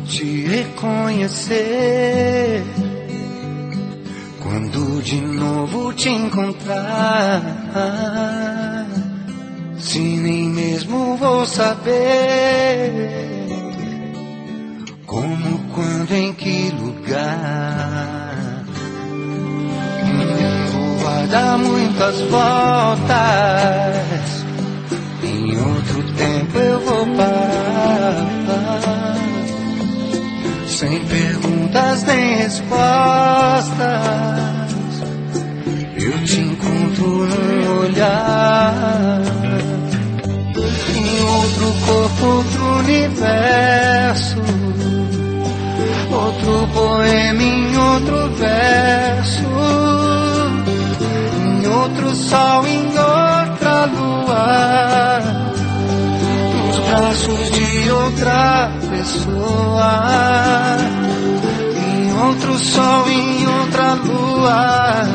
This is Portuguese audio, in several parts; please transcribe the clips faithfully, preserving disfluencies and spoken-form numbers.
te reconhecer, quando de novo te encontrar, se nem mesmo vou saber como, quando, em que lugar. O mundo vai dar muitas voltas, em outro tempo eu vou parar, sem perguntas nem respostas. Eu te encontro num olhar, em outro corpo, outro universo, outro poema em outro verso, em outro sol, em outra lua, nos braços de outra pessoa, em outro sol, em outra lua,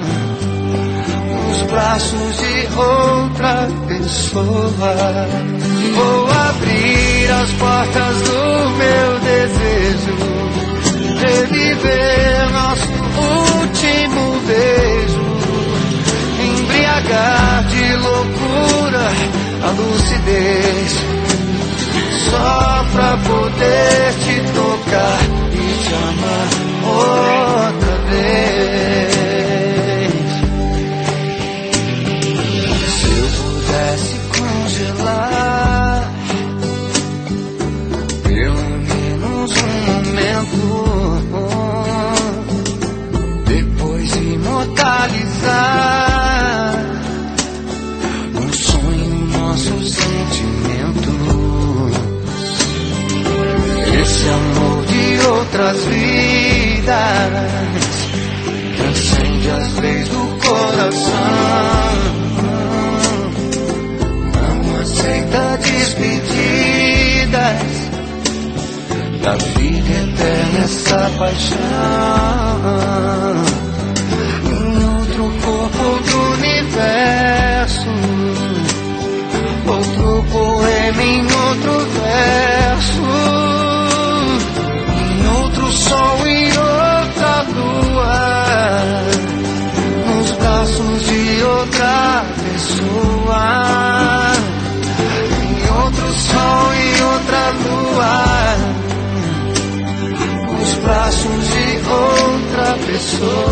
nos braços de outra pessoa. Vou abrir as portas do meu desejo, reviver nosso último beijo, embriagar de loucura a lucidez, só pra poder te tocar e te amar outra vez. Se eu pudesse congelar pelo menos um momento, depois imortalizar um sonho, nosso sentimento, esse amor de outras vidas, transcende as leis do coração, não aceita despedidas da vida eterna, essa paixão, em outro corpo, outro universo, outro poema em outro verso, em outro sol, em outra lua, nos braços de outra pessoa, em outro sol, em outra lua, nos braços de outra pessoa.